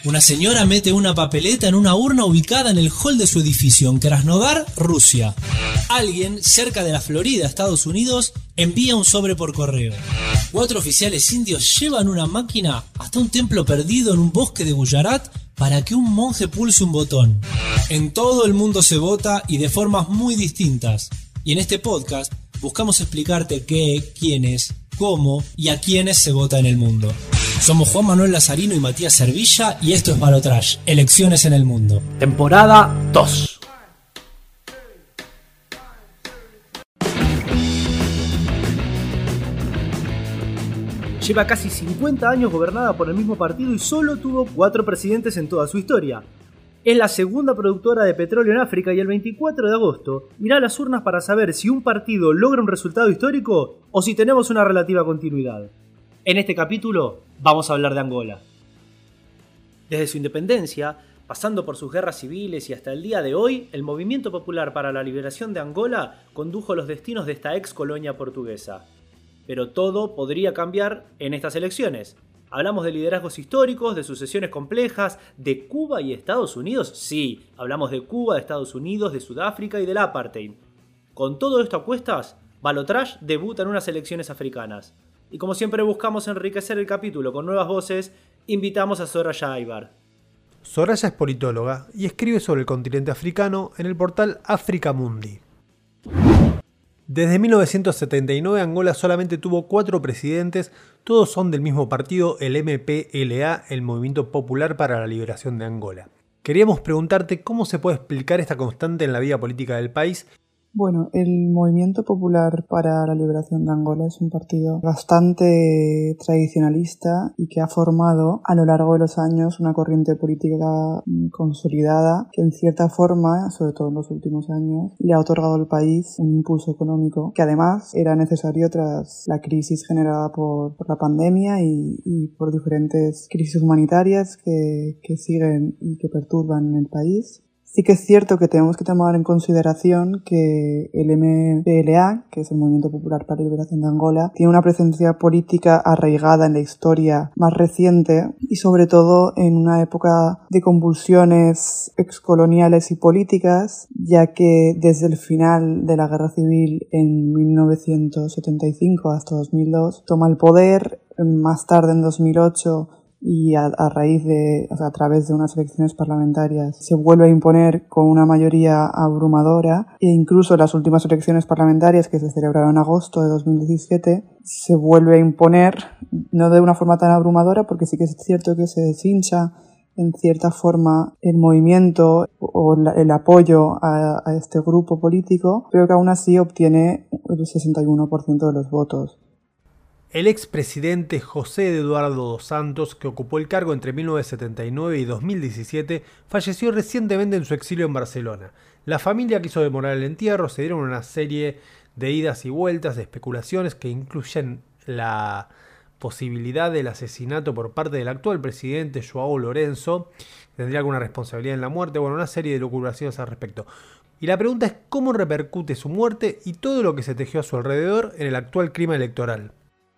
Una señora mete una papeleta en una urna ubicada en el hall de su edificio en Krasnodar, Rusia. Alguien, cerca de la Florida, Estados Unidos, envía un sobre por correo. 4 oficiales indios llevan una máquina hasta un templo perdido en un bosque de Gujarat para que un monje pulse un botón. En todo el mundo se vota y de formas muy distintas. Y en este podcast buscamos explicarte qué, quiénes, cómo y a quiénes se vota en el mundo. Somos Juan Manuel Lazarino y Matías Servilla y esto es Balotrash, Elecciones en el Mundo. Temporada 2. Lleva casi 50 años gobernada por el mismo partido y solo tuvo 4 presidentes en toda su historia. Es la segunda productora de petróleo en África y el 24 de agosto irá a las urnas para saber si un partido logra un resultado histórico o si tenemos una relativa continuidad. En este capítulo vamos a hablar de Angola. Desde su independencia, pasando por sus guerras civiles y hasta el día de hoy, el Movimiento Popular para la Liberación de Angola condujo los destinos de esta ex colonia portuguesa. Pero todo podría cambiar en estas elecciones. ¿Hablamos de liderazgos históricos, de sucesiones complejas, de Cuba y Estados Unidos? Sí, hablamos de Cuba, de Estados Unidos, de Sudáfrica y del apartheid. Con todo esto a cuestas, Balotrash debuta en unas elecciones africanas. Y como siempre buscamos enriquecer el capítulo con nuevas voces, invitamos a Soraya Aybar. Soraya es politóloga y escribe sobre el continente africano en el portal Africa Mundi. Desde 1979 Angola solamente tuvo 4 presidentes, todos son del mismo partido, el MPLA, el Movimiento Popular para la Liberación de Angola. Queríamos preguntarte cómo se puede explicar esta constante en la vida política del país. Bueno, el Movimiento Popular para la Liberación de Angola es un partido bastante tradicionalista y que ha formado a lo largo de los años una corriente política consolidada que en cierta forma, sobre todo en los últimos años, le ha otorgado al país un impulso económico que además era necesario tras la crisis generada por la pandemia y por diferentes crisis humanitarias que siguen y que perturban en el país. Sí que es cierto que tenemos que tomar en consideración que el MPLA, que es el Movimiento Popular para la Liberación de Angola, tiene una presencia política arraigada en la historia más reciente y sobre todo en una época de convulsiones excoloniales y políticas, ya que desde el final de la Guerra Civil en 1975 hasta 2002 toma el poder, más tarde en 2008 y a través de unas elecciones parlamentarias se vuelve a imponer con una mayoría abrumadora e incluso las últimas elecciones parlamentarias que se celebraron en agosto de 2017 se vuelve a imponer, no de una forma tan abrumadora porque sí que es cierto que se deshincha en cierta forma el movimiento o el apoyo a este grupo político, pero que aún así obtiene el 61% de los votos. El expresidente José Eduardo dos Santos, que ocupó el cargo entre 1979 y 2017, falleció recientemente en su exilio en Barcelona. La familia quiso demorar el entierro, se dieron una serie de idas y vueltas, de especulaciones que incluyen la posibilidad del asesinato por parte del actual presidente João Lourenço, que tendría alguna responsabilidad en la muerte, una serie de lucubraciones al respecto. Y la pregunta es cómo repercute su muerte y todo lo que se tejió a su alrededor en el actual clima electoral.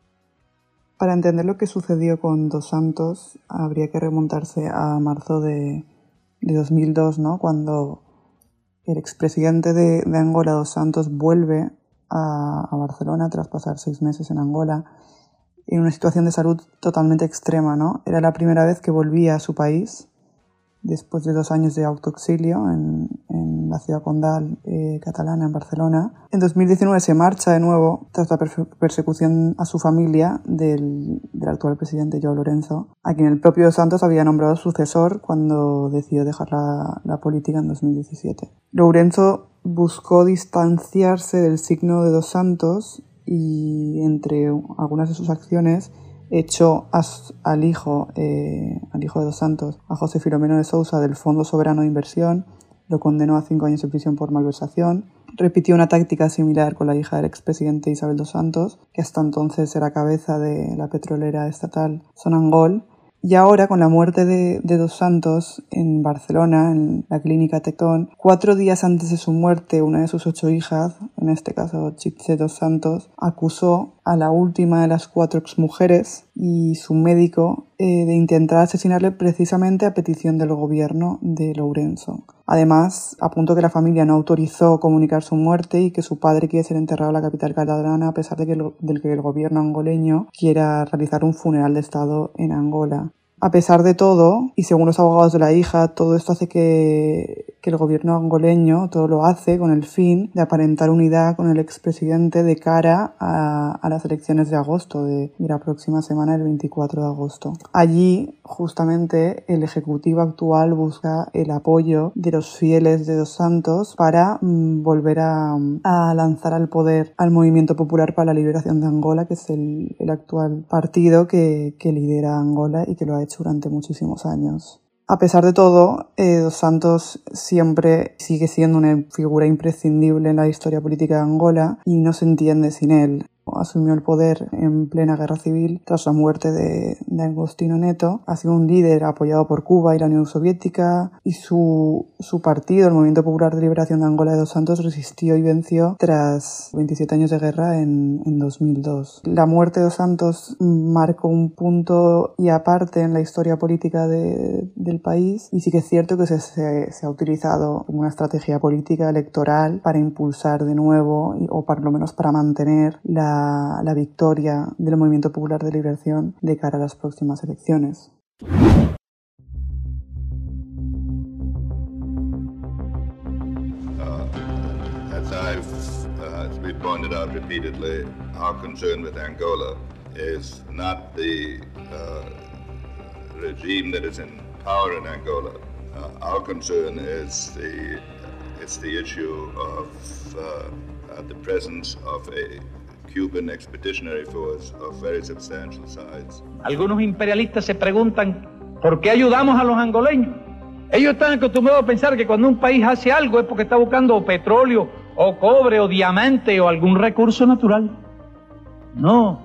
Para entender lo que sucedió con Dos Santos habría que remontarse a marzo de 2002, ¿no? Cuando el expresidente de Angola, Dos Santos, vuelve a Barcelona tras pasar 6 meses en Angola en una situación de salud totalmente extrema, ¿no? Era la primera vez que volvía a su país después de 2 años de autoexilio en la ciudad condal catalana, en Barcelona. En 2019 se marcha de nuevo tras la persecución a su familia del actual presidente João Lourenço, a quien el propio Dos Santos había nombrado sucesor cuando decidió dejar la política en 2017. Lourenço buscó distanciarse del signo de Dos Santos y entre algunas de sus acciones echó al hijo de Dos Santos, a José Filomeno de Sousa, del Fondo Soberano de Inversión, lo condenó a 5 años de prisión por malversación. Repitió una táctica similar con la hija del expresidente Isabel Dos Santos, que hasta entonces era cabeza de la petrolera estatal Sonangol. Y ahora, con la muerte de Dos Santos en Barcelona, en la clínica Tectón, 4 días antes de su muerte, una de sus 8 hijas, en este caso Txitxe Dos Santos, acusó a la última de las 4 exmujeres y su médico de intentar asesinarle precisamente a petición del gobierno de Lourenço. Además, apuntó que la familia no autorizó comunicar su muerte y que su padre quiere ser enterrado en la capital catalana a pesar de que el gobierno angoleño quiera realizar un funeral de Estado en Angola. A pesar de todo, y según los abogados de la hija, todo esto hace que el gobierno angoleño todo lo hace con el fin de aparentar unidad con el expresidente de cara a las elecciones de agosto, de la próxima semana, el 24 de agosto. Allí, justamente, el ejecutivo actual busca el apoyo de los fieles de Dos Santos para volver a lanzar al poder al Movimiento Popular para la Liberación de Angola, que es el actual partido que lidera Angola y que lo ha hecho durante muchísimos años. A pesar de todo, Dos Santos siempre sigue siendo una figura imprescindible en la historia política de Angola y no se entiende sin él. Asumió el poder en plena guerra civil tras la muerte de Agostinho Neto. Ha sido un líder apoyado por Cuba y la Unión Soviética y su partido, el Movimiento Popular de Liberación de Angola de Dos Santos, resistió y venció tras 27 años de guerra en 2002. La muerte de Dos Santos marcó un punto y aparte en la historia política del país y sí que es cierto que se ha utilizado como una estrategia política electoral para impulsar de nuevo o por lo menos para mantener la victoria del Movimiento Popular de Liberación de cara a las próximas elecciones. As we pointed out repeatedly, our concern with Angola is not the regime that is in power in Angola. Our concern is the issue of the presence of a Cuban expeditionary force of very substantial size. Algunos imperialistas se preguntan ¿por qué ayudamos a los angoleños? Ellos están acostumbrados a pensar que cuando un país hace algo es porque está buscando petróleo o cobre o diamante o algún recurso natural. No,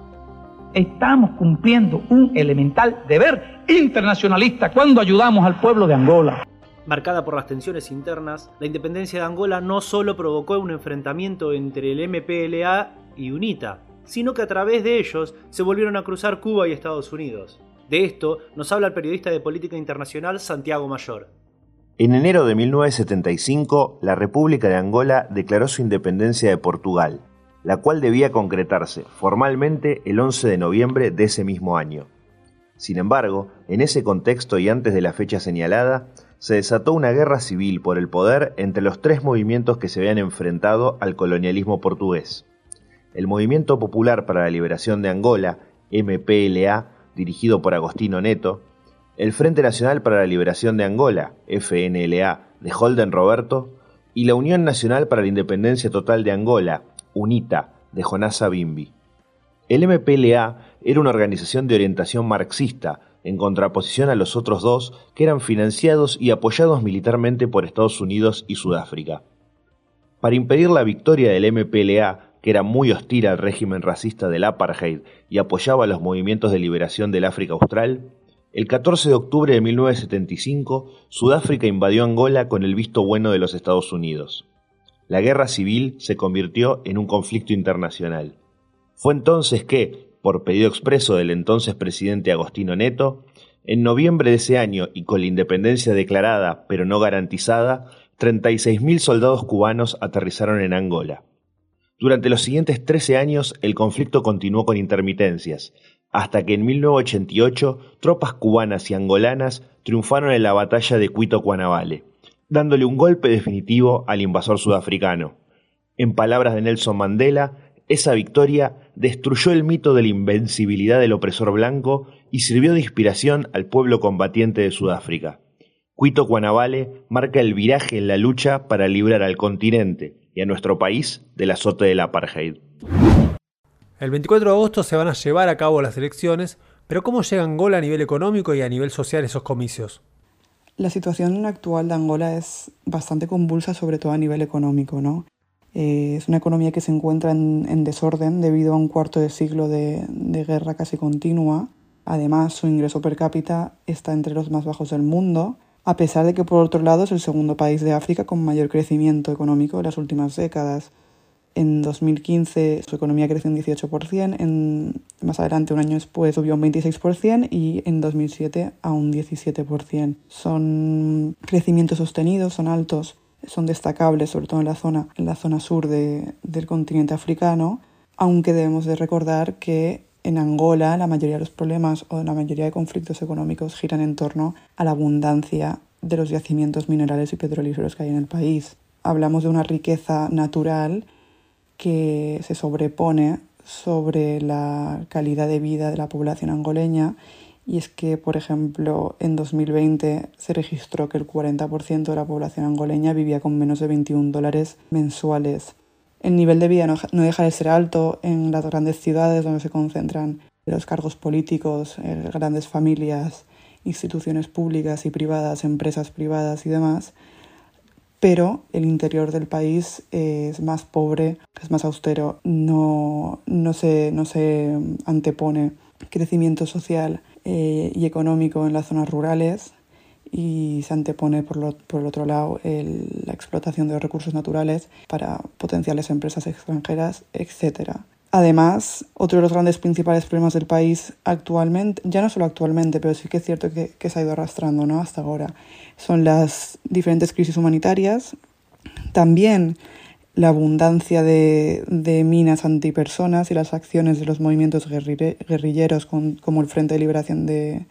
estamos cumpliendo un elemental deber internacionalista cuando ayudamos al pueblo de Angola. Marcada por las tensiones internas, la independencia de Angola no solo provocó un enfrentamiento entre el MPLA y UNITA, sino que a través de ellos se volvieron a cruzar Cuba y Estados Unidos. De esto nos habla el periodista de política internacional Santiago Mayor. En enero de 1975, la República de Angola declaró su independencia de Portugal, la cual debía concretarse formalmente el 11 de noviembre de ese mismo año. Sin embargo, en ese contexto y antes de la fecha señalada, se desató una guerra civil por el poder entre los tres movimientos que se habían enfrentado al colonialismo portugués. El Movimiento Popular para la Liberación de Angola, MPLA, dirigido por Agostinho Neto, el Frente Nacional para la Liberación de Angola, FNLA, de Holden Roberto, y la Unión Nacional para la Independencia Total de Angola, UNITA, de Jonas Savimbi. El MPLA era una organización de orientación marxista, en contraposición a los otros dos que eran financiados y apoyados militarmente por Estados Unidos y Sudáfrica. Para impedir la victoria del MPLA, que era muy hostil al régimen racista del apartheid y apoyaba a los movimientos de liberación del África Austral, el 14 de octubre de 1975, Sudáfrica invadió Angola con el visto bueno de los Estados Unidos. La guerra civil se convirtió en un conflicto internacional. Fue entonces que, por pedido expreso del entonces presidente Agostinho Neto, en noviembre de ese año y con la independencia declarada pero no garantizada, 36.000 soldados cubanos aterrizaron en Angola. Durante los siguientes 13 años el conflicto continuó con intermitencias, hasta que en 1988 tropas cubanas y angolanas triunfaron en la batalla de Cuito Cuanavale, dándole un golpe definitivo al invasor sudafricano. En palabras de Nelson Mandela, esa victoria destruyó el mito de la invencibilidad del opresor blanco y sirvió de inspiración al pueblo combatiente de Sudáfrica. Cuito Cuanavale marca el viraje en la lucha para librar al continente y a nuestro país del azote del apartheid. El 24 de agosto se van a llevar a cabo las elecciones, pero ¿cómo llega Angola a nivel económico y a nivel social esos comicios? La situación actual de Angola es bastante convulsa, sobre todo a nivel económico, ¿no? Es una economía que se encuentra en desorden debido a un cuarto de siglo de guerra casi continua. Además, su ingreso per cápita está entre los más bajos del mundo, a pesar de que por otro lado es el segundo país de África con mayor crecimiento económico en las últimas décadas. En 2015 su economía creció un 18%, más adelante, un año después, subió un 26% y en 2007 a un 17%. Son crecimientos sostenidos, son altos, son destacables, sobre todo en la zona sur del continente africano, aunque debemos de recordar que en Angola la mayoría de los problemas o la mayoría de conflictos económicos giran en torno a la abundancia de los yacimientos minerales y petrolíferos que hay en el país. Hablamos de una riqueza natural que se sobrepone sobre la calidad de vida de la población angoleña, y es que, por ejemplo, en 2020 se registró que el 40% de la población angoleña vivía con menos de $21 mensuales. El nivel de vida no deja de ser alto en las grandes ciudades donde se concentran los cargos políticos, grandes familias, instituciones públicas y privadas, empresas privadas y demás, pero el interior del país es más pobre, es más austero, no se antepone crecimiento social y económico en las zonas rurales, y se antepone por el otro lado la explotación de los recursos naturales para potenciales empresas extranjeras, etc. Además, otro de los grandes principales problemas del país actualmente, ya no solo actualmente, pero sí que es cierto que se ha ido arrastrando, ¿no?, hasta ahora, son las diferentes crisis humanitarias, también la abundancia de minas antipersonas y las acciones de los movimientos guerrilleros como el Frente de Liberación de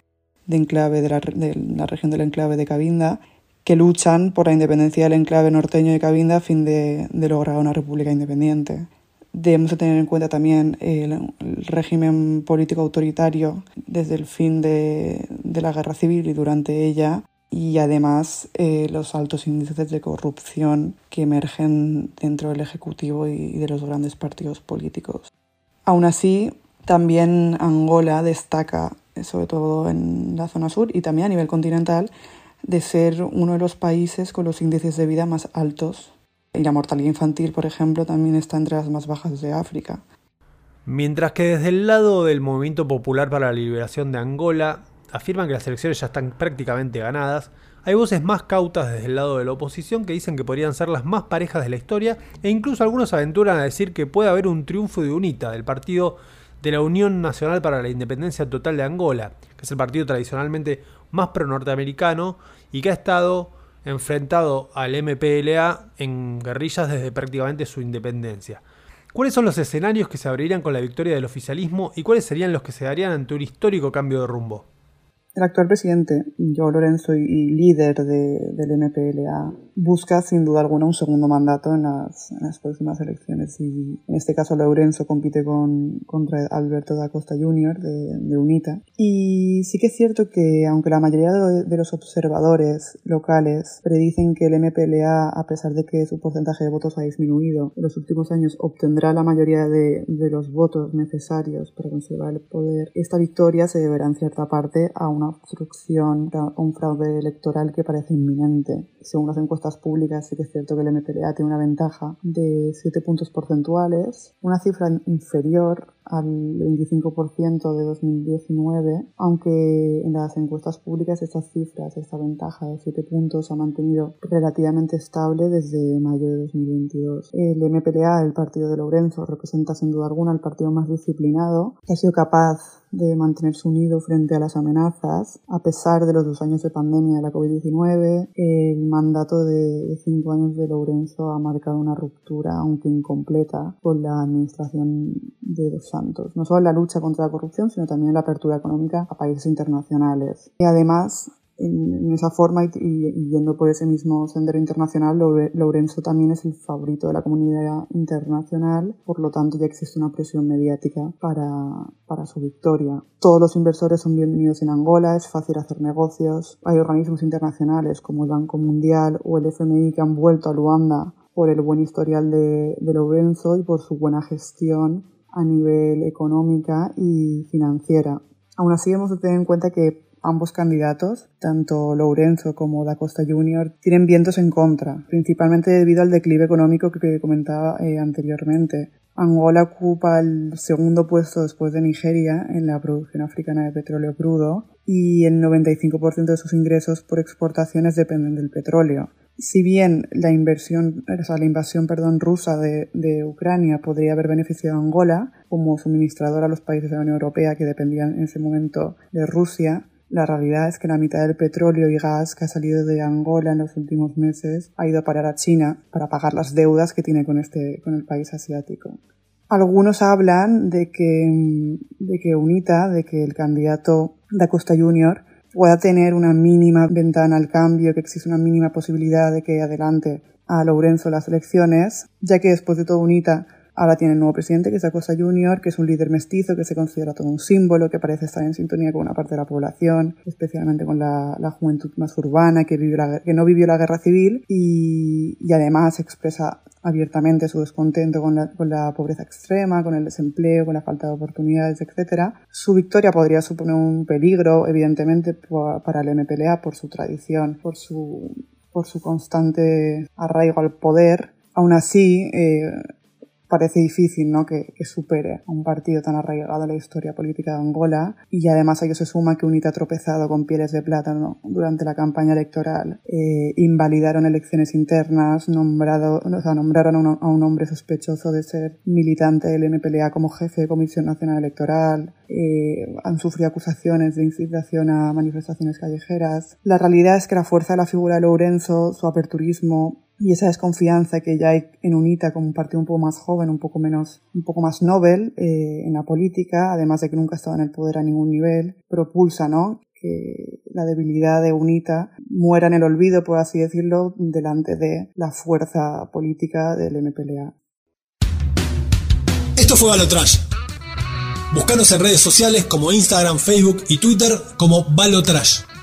la región del enclave de Cabinda, que luchan por la independencia del enclave norteño de Cabinda a fin de lograr una república independiente. Debemos de tener en cuenta también el régimen político autoritario desde el fin de la guerra civil y durante ella, y además los altos índices de corrupción que emergen dentro del Ejecutivo y de los grandes partidos políticos. Aún así, también Angola destaca, sobre todo en la zona sur y también a nivel continental, de ser uno de los países con los índices de vida más altos. Y la mortalidad infantil, por ejemplo, también está entre las más bajas de África. Mientras que desde el lado del Movimiento Popular para la Liberación de Angola afirman que las elecciones ya están prácticamente ganadas, hay voces más cautas desde el lado de la oposición que dicen que podrían ser las más parejas de la historia, e incluso algunos aventuran a decir que puede haber un triunfo de UNITA, del partido de la Unión Nacional para la Independencia Total de Angola, que es el partido tradicionalmente más pro-norteamericano y que ha estado enfrentado al MPLA en guerrillas desde prácticamente su independencia. ¿Cuáles son los escenarios que se abrirían con la victoria del oficialismo y cuáles serían los que se darían ante un histórico cambio de rumbo? El actual presidente, João Lourenço, y líder del MPLA, busca sin duda alguna un segundo mandato en las próximas elecciones, y en este caso Lourenço compite contra Alberto da Costa Jr. de UNITA. Y sí que es cierto que aunque la mayoría de los observadores locales predicen que el MPLA, a pesar de que su porcentaje de votos ha disminuido en los últimos años, obtendrá la mayoría de los votos necesarios para conservar el poder, esta victoria se deberá en cierta parte a una obstrucción, un fraude electoral que parece inminente. Según las encuestas públicas, sí que es cierto que el MPLA tiene una ventaja de 7 puntos porcentuales, una cifra inferior al 25% de 2019, aunque en las encuestas públicas esta ventaja de 7 puntos ha mantenido relativamente estable desde mayo de 2022. El MPLA, el partido de Lourenço, representa sin duda alguna el partido más disciplinado, que ha sido capaz de mantenerse unido frente a las amenazas, a pesar de los 2 años de pandemia de la COVID-19. El mandato de 5 años de Lourenço ha marcado una ruptura, aunque incompleta, con la administración de Dos Santos. No solo en la lucha contra la corrupción, sino también en la apertura económica a países internacionales. Y además, en esa forma y yendo por ese mismo sendero internacional, Lourenço también es el favorito de la comunidad internacional, por lo tanto ya existe una presión mediática para su victoria. Todos los inversores son bienvenidos en Angola, es fácil hacer negocios, hay organismos internacionales como el Banco Mundial o el FMI que han vuelto a Luanda por el buen historial de Lourenço y por su buena gestión a nivel económica y financiera. Aún así hemos de tener en cuenta que ambos candidatos, tanto Lourenço como da Costa Jr., tienen vientos en contra, principalmente debido al declive económico que comentaba anteriormente. Angola ocupa el segundo puesto después de Nigeria en la producción africana de petróleo crudo y el 95% de sus ingresos por exportaciones dependen del petróleo. Si bien la invasión rusa de Ucrania podría haber beneficiado a Angola como suministrador a los países de la Unión Europea que dependían en ese momento de Rusia, la realidad es que la mitad del petróleo y gas que ha salido de Angola en los últimos meses ha ido a parar a China para pagar las deudas que tiene con el país asiático. Algunos hablan de que UNITA, de que el candidato Da Costa Jr. pueda tener una mínima ventana al cambio, que existe una mínima posibilidad de que adelante a Lourenço las elecciones, ya que después de todo UNITA ahora tiene el nuevo presidente, que es Da Costa Jr., que es un líder mestizo, que se considera todo un símbolo, que parece estar en sintonía con una parte de la población, especialmente con la juventud más urbana, que no vivió la guerra civil y además expresa abiertamente su descontento con la pobreza extrema, con el desempleo, con la falta de oportunidades, etc. Su victoria podría suponer un peligro, evidentemente, para el MPLA por su tradición, por su constante arraigo al poder. Aún así, parece difícil, ¿no?, que supere a un partido tan arraigado a la historia política de Angola, y además a ello se suma que UNITA ha tropezado con pieles de plátano durante la campaña electoral. Invalidaron elecciones internas, nombraron a un hombre sospechoso de ser militante del MPLA como jefe de Comisión Nacional Electoral, han sufrido acusaciones de incitación a manifestaciones callejeras. La realidad es que la fuerza de la figura de Lourenço, su aperturismo y esa desconfianza que ya hay en UNITA como un partido un poco más joven, un poco más novel en la política, además de que nunca ha estado en el poder a ningún nivel, propulsa, ¿no?, que la debilidad de UNITA muera en el olvido, por así decirlo, delante de la fuerza política del MPLA. Esto fue Balotrash. Búscanos en redes sociales como Instagram, Facebook y Twitter como Balotrash.